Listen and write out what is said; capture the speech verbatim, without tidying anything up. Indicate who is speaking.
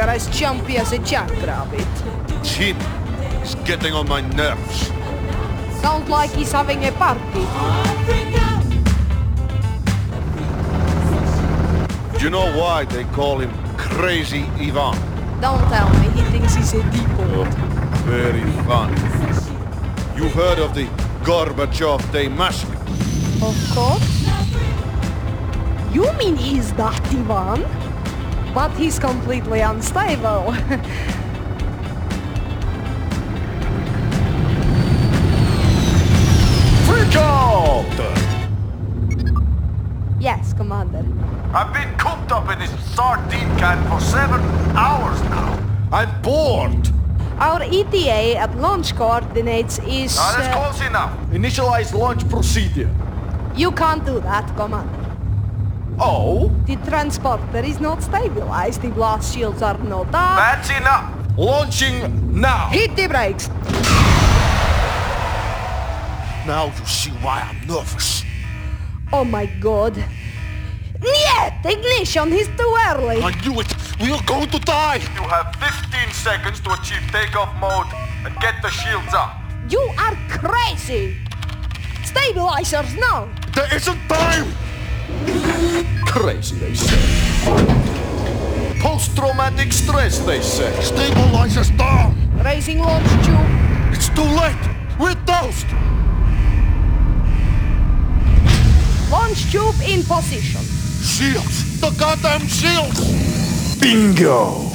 Speaker 1: you're as jumpy as a jackrabbit.
Speaker 2: Chip is getting on my nerves.
Speaker 1: Sounds like he's having a party.
Speaker 2: Do you know why they call him Crazy Ivan?
Speaker 1: Don't tell me he thinks he's a depot.
Speaker 2: Very funny. You've heard of the Gorbachev Day Massacre?
Speaker 1: Of course. You mean he's that Ivan? But he's completely unstable.
Speaker 2: Freak out!
Speaker 1: Yes, Commander.
Speaker 2: I've been cooped up in this sardine can for seven hours now. I'm bored.
Speaker 1: Our E T A at launch coordinates is...
Speaker 2: Now that's
Speaker 1: uh,
Speaker 2: close enough. Initialize launch procedure.
Speaker 1: You can't do that, Commander.
Speaker 2: Oh?
Speaker 1: The transporter is not stabilized. The blast shields are not up.
Speaker 2: That's enough. Launching now.
Speaker 1: Hit the brakes.
Speaker 2: Now you see why I'm nervous.
Speaker 1: Oh my god. Niet! Ignition is too early.
Speaker 2: I knew it. We are going to die. You have fifteen seconds to achieve takeoff mode and get the shields up.
Speaker 1: You are crazy. Stabilizers now.
Speaker 2: There isn't time. Crazy, they say. Post-traumatic stress, they say. Stabilizers down.
Speaker 1: Raising launch tube.
Speaker 2: It's too late. We're toast.
Speaker 1: Launch tube in position.
Speaker 2: Shields. The goddamn shields. Bingo.